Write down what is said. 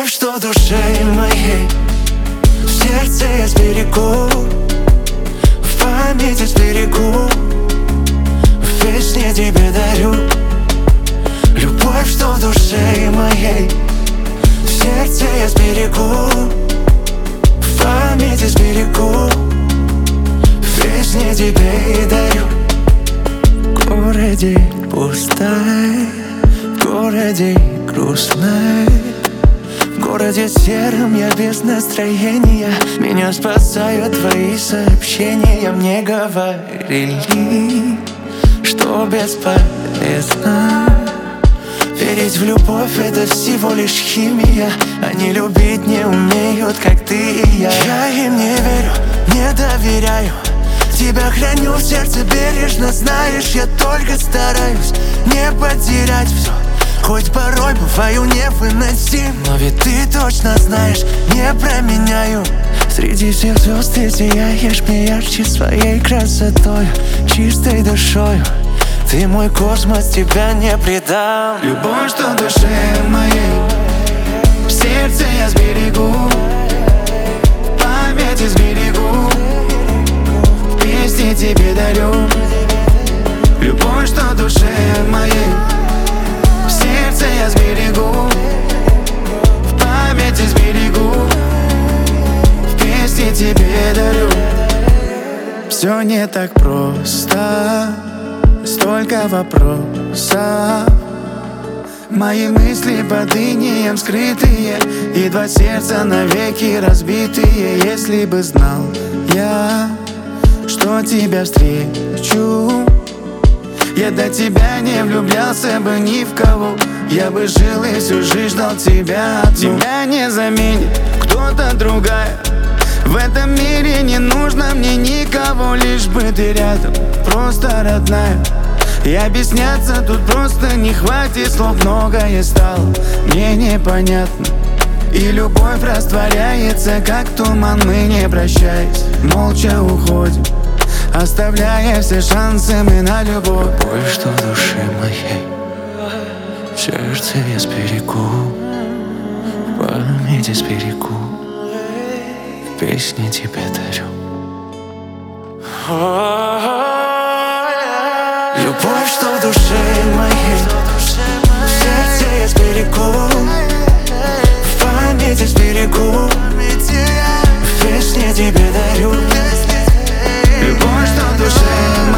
Любовь, что душе моей в сердце я сберегу, в памяти сберегу, в песне тебе дарю. Любовь, что в душе моей в сердце я сберегу, в памяти сберегу, в песне тебе и дарю. В городе пустой, в городе грустной, в городе сером я без настроения. Меня спасают твои сообщения. Мне говорили, что бесполезно верить в любовь, это всего лишь химия. Они любить не умеют, как ты и я. Я им не верю, не доверяю. Тебя храню в сердце бережно, знаешь, я только стараюсь не потерять все, хоть порой бываю невыносим. Но ведь ты точно знаешь, не променяю. Среди всех звезд ты сияешь мне ярче своей красотой, чистой душою. Ты мой космос, тебя не предам. Любовь, что в душе моей в сердце я сберегу, в памяти сберегу, в песне тебе дарю. Любовь, что в душе моей в сердце я сберегу, в памяти сберегу, в песне тебе дарю. Все не так просто, столько вопросов. Мои мысли под инеем скрытые, и два сердца навеки разбитые. Если бы знал я, что тебя встречу, я до тебя не влюблялся бы ни в кого. Я бы жил и всю жизнь ждал тебя одну. Тебя не заменит кто-то другая. В этом мире не нужно мне никого, лишь бы ты рядом, просто родная. И объясняться тут просто не хватит слов, многое стало мне непонятно. И любовь растворяется, как туман, мы не прощаясь молча уходим, оставляя все шансы мы на любовь. Любовь, что в душе моей в сердце я сберегу, в памяти сберегу, в песне тебе дарю. Любовь, что в душе моей в сердце я сберегу, в памяти сберегу, в песне тебе дарю. Любовь, что в душе